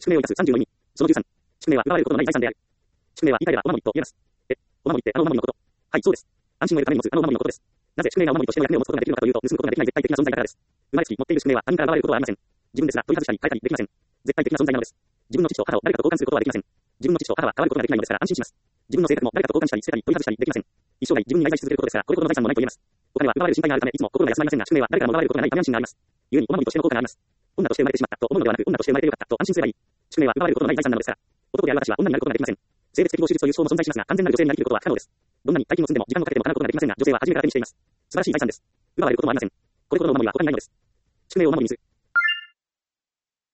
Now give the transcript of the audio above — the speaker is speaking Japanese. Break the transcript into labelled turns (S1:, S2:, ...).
S1: 宿命を生かす30の意味。その13。宿命は奪われることのない財産である。宿命は言い換えればお守りと言えます。お守りってあのお守りのこと。はい、そうです。安心を得るために持つあのお守りのことです。なぜ宿命がお守りとしての役目を持つことができるのかというと、盗むことができない絶対的な存在だからです。生まれつき持っている宿命は他人から奪われることはありません。自分ですら取り外したり変えたりできません。絶対的な存在なのです。自分の父と母を誰かと交換することはできません。自分の父と母は変わることができないのですから安心します。自分の性格も誰かと交換したり捨てたり取り外したりできません。一生涯自分に内在し続けることですから、これほどの財産もないと言えます。お金は奪われる心配があるためいつも心が休まりませんが、宿命は誰からも奪われることがないため安心があります。故にお守りとしての効果があります。女として生まれてしまったと思うのではなく、女として生まれてよかったと安心すればいい。宿命は奪われることのない財産なのですから。男である私は女になることができません。性別適合手術という層も存在しますが、完全なる女性になりきることは不可能です。どんなに大金を積んでも時間をかけても叶うことができませんが、女性は初めから手にしています。素晴らしい財産です。奪われることもありません。これほどのお守りは他にないのです。宿命をお守りにする。